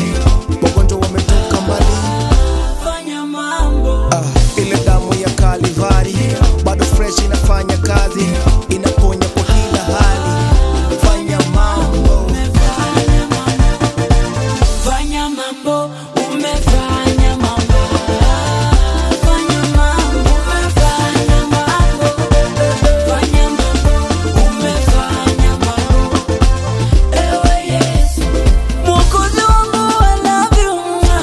wagonjwa wametoka mbali. Fanya mambo. Ile damu ya Kalivari bado fresh inafanya kazi, inaponya kwa kila hali. Fanya mambo. Fanya mambo. Umefanya mambo. Fanya mambo. Umefanya mambo. Fanya mambo. Umefanya mambo. Ewe Yesu. Mwokozi wangu, I love you.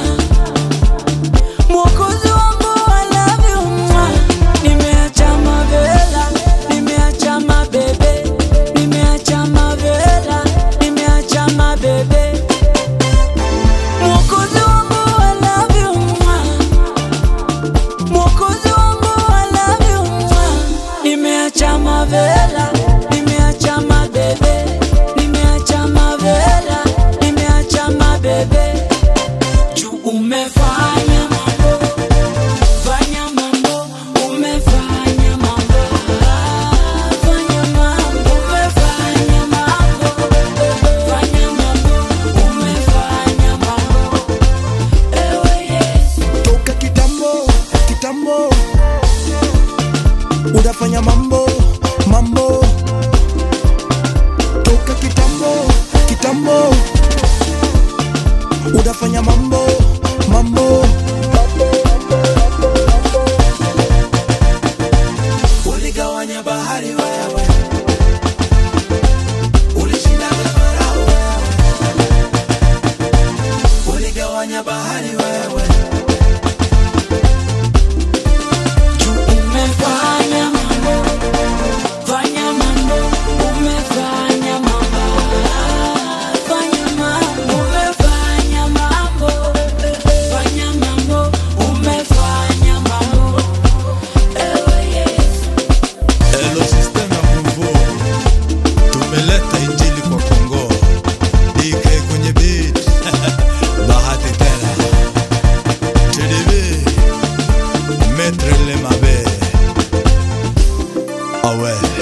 Mwokozi wangu, I love you. Nimeacha mavela, nimeacha mabebe, nimeacha mavela, nimeacha mabebe. Mwokozi wangu, I love you. Mwokozi wangu, I love you. Nimeacha mavela, nimeacha mabebe, nimeacha mavela, nimeacha mabebe. Juu umefanya mambo. Fanya mambo. Umefanya mambo. Fanya mambo. Umefanya mambo. Fanya mambo. Umefanya mambo. Ewe Yesu. Toka kitambo, kitambo unafanya mambo, mambo. Toka kitambo, kitambo unafanya mambo, mambo. Uligawanya bahari wewe, ulishinda Farao wewe, uligawanya bahari wewe. Umefanya mambo. Fanya mambo. Umefanya mambo. Fanya mambo. Umefanya mambo. Fanya mambo. Umefanya mambo. Ewe Yesu. Hello system ya Mvuo, tumeleta injili kwa Kongo. DK kwenye beat Bahati tena TDB Maître Le Mabe. Ah ouais.